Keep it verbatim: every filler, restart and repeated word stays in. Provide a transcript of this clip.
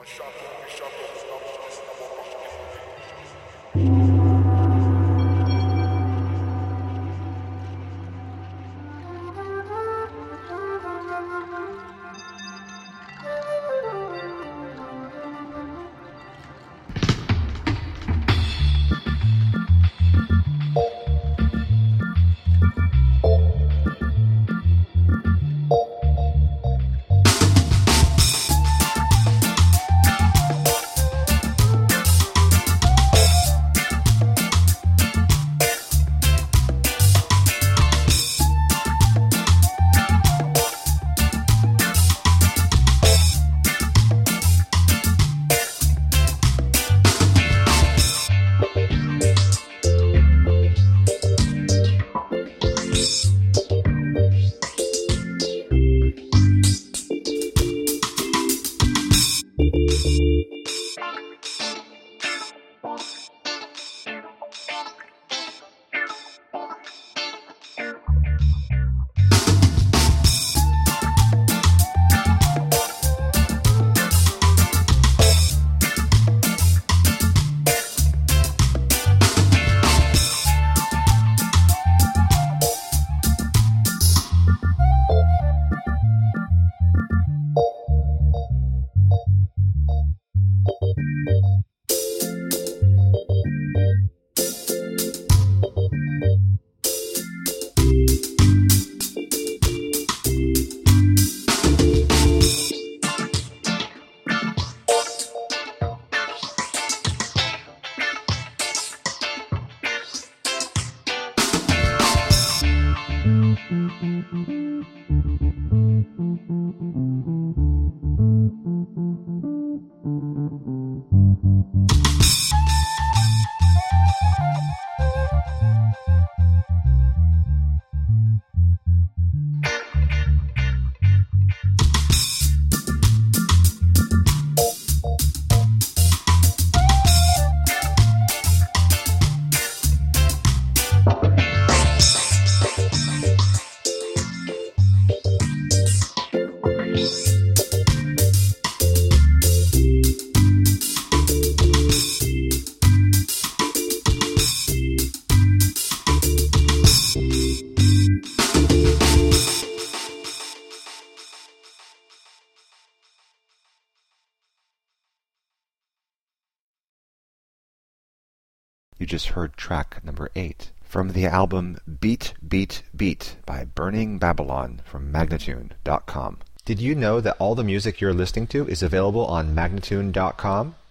You just heard track number eight from the album Beat, Beat, Beat by Burning Babylon from Magnatune dot com. Did you know that all the music you're listening to is available on Magnatune dot com?